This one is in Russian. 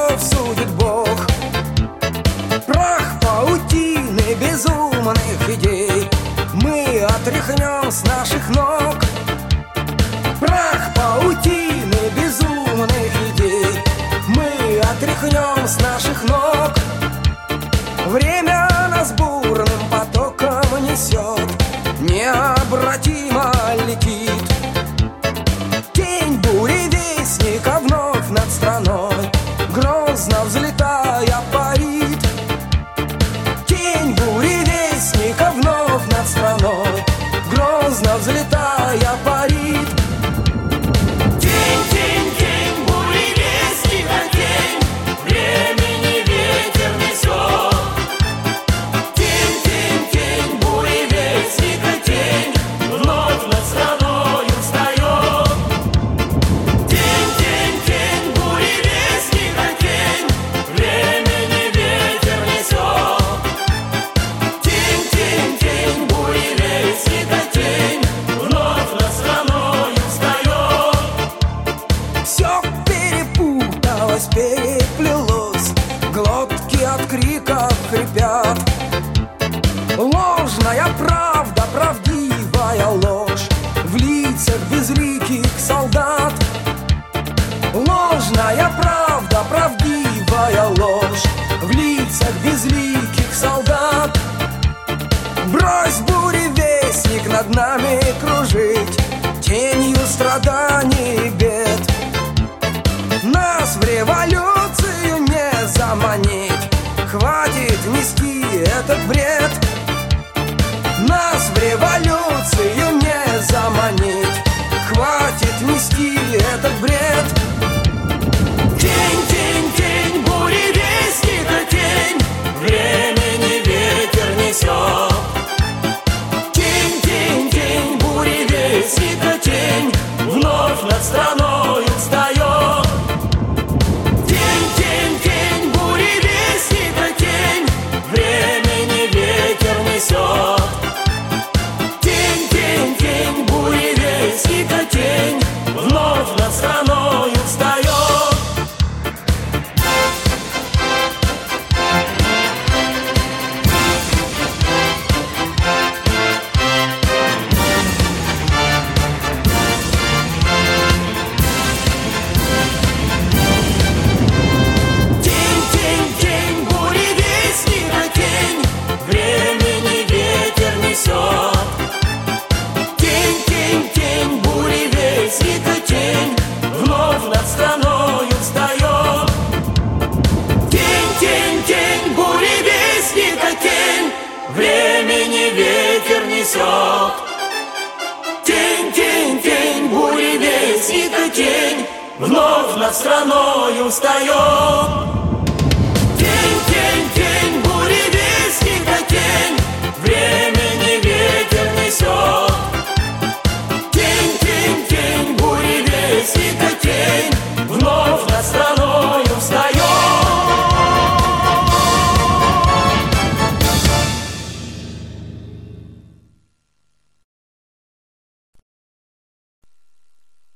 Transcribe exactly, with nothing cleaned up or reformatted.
миров судит Бог. Прах паутины безумных идей мы отряхнем с наших ног. Прах паутины безумных идей мы отряхнем с наших ног. Время нас бурным потоком несет, необратимо летит. Тень бури вестника вновь над страной грозно взлетая парит. Тень бури вестника вновь над страной грозно взлетая парит. Тень, тень, тень, бури вестника, тень, времени ветер несет. Тень, тень, тень, бури вестника, тень, вновь над страною встает. Тень, тень, тень, бури вестника, тень, времени ветер несет. Тень, тень, тень, бури вестника, тень, вновь над страною встает. Все перепуталось, переплелось, глотки от криков хрипят. Ложная правда, правдивая ложь в лицах безликих солдат. Ложная правда, правдивая ложь в лицах безликих солдат. Брось, буревестник, над нами кружить тенью страданий и бед. Нас в революцию не заманить, хватит нести этот бред. Нас в революцию не заманить, хватит нести этот бред. Тень, тень, тень, буревестника, тень, времени ветер несет. Тень, тень, тень, буревестника, тень, вновь над страною встает. Тень, тень, тень, буревестника, тень, времени ветер несет. Тень, тень, тень, буревестника, тень, вновь над страною встает. Тень, тень, тень, буревестника, тень, времени ветер несет. Тень, тень, тень, буревестника, тень, вновь над страною встает. Тень, тень, тень, буревестника, тень, времени ветер несет. Тень, тень, тень, буревестника, тень, вновь над страною встает.